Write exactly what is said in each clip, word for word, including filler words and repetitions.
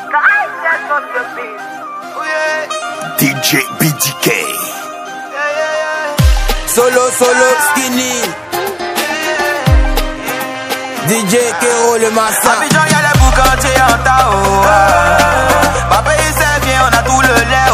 D J B D K. Solo, solo, skinny. D J Kero le massa. Abidjan y'a les boucantiers en Tao. Papa il sait bien, on a tout le lait.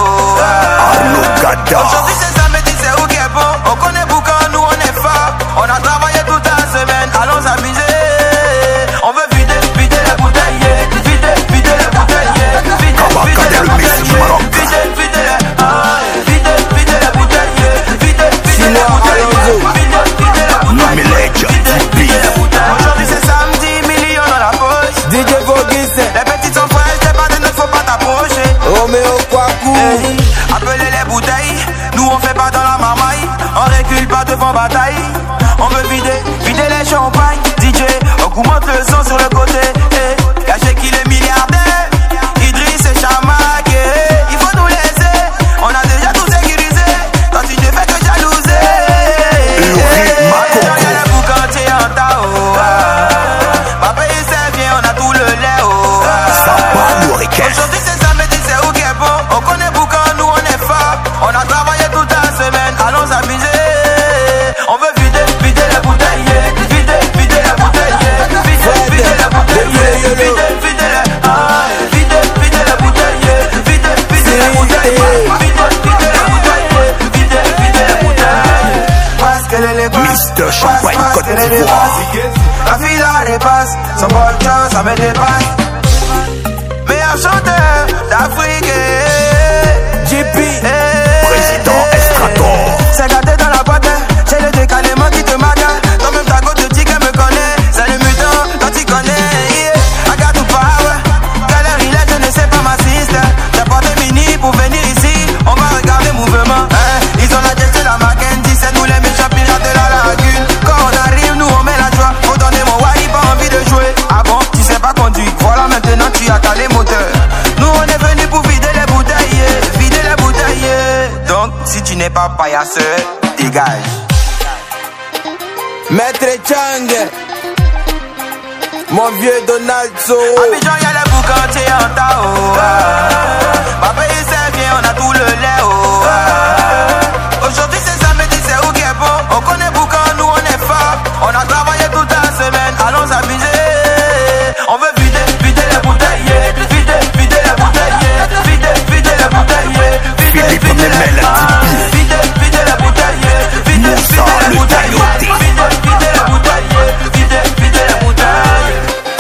Aujourd'hui c'est samedi, c'est où qui est bon. On connaît Boucan, nous on est fort. On a travaillé toute la semaine, allons s'amuser. On veut vider, vider les bouteilles. Vider, vider les bouteilles. Vider, vider les bouteilles. Vider, vider les ah, vider, vider les bouteilles. Vider, vider les bouteilles. Vider, vider les bouteilles. Aujourd'hui c'est samedi, millions dans la poche. D J Vogis. Les petites sont fraîches, t'es pas de ne faut pas t'approcher. Romeo Kwaku. Hey, appelez les bouteilles, nous on fait pas dans la marmaille. On recule pas devant bataille. On veut vider, vider les champagnes. D J, augmente le son sur le côté. Hey, cachez qu'il est milliardaire. Idriss et Chamak. Hey, il faut nous laisser, on a déjà tout sécurisé. Toi tu ne fais que jalouser. Hey, y'a les boucantiers en Tao. Papa il sait bien, on a tout le lait. Aujourd'hui c'est samedi, c'est où qui est bon. On connaît Boucan, nous on est fort. On a travaillé toute la semaine, allons s'amuser. On veut vider, vider les bouteilles. Vider, vider les bouteilles. Vider, vider les bouteilles. Vider, vider les ah, vider, vider les bouteilles. Vider, vider les bouteilles. Vider, vider les bouteilles. Vider, vider les bouteilles. Parce qu'elle est les passes. Mister Champagne Côte d'Ivoire. La fille la repasse, son bon cœur ça me dépasse. Meilleur chanteur d'Afrique. J P. Président Estrator. C'est gâté dans la boîte. C'est le décalement qui te maga. Toi-même ta côte de tic me connaît. C'est le mutant, toi tu connais. Yeah. I got to power. Quelle heure il est, je ne sais pas ma sister. J'ai porté mini pour venir ici. On va regarder le mouvement. Hein? Ils ont la tête de la Mackenzie. C'est nous les méchants pirates de la lagune. Quand on arrive, nous on met la joie. Faut donner mon wari, pas envie de jouer. Ah bon, tu sais pas conduire. Voilà maintenant tu as calé moteur. Nous on est venus pour vider les bouteilles. Vider les bouteilles. Donc si tu n'es pas paillasseur, dégage. Maître Chang. Mon vieux Donald So. Abidjan y'a les boucantiers en Tao. Papa il sait bien, on a tout le lait. Aujourd'hui c'est samedi, c'est où qui est bon. On connaît Boucan, nous on est fort. On a travaillé toute la semaine, allons s'amuser. On veut vider, vider les bouteilles. Vider, vider les bouteilles. Vider, vider les bouteilles. Vider, Philippe vider les Memel, bouteilles. Vider, vider les bouteilles. Vider, vider les bouteilles. Vider, vider les bouteilles. Vider, vider les bouteilles.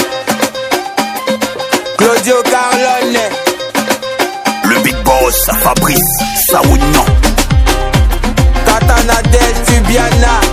Claudio Carlone. Le Big Boss, Fabrice Saounian. Katana Del Tubiana.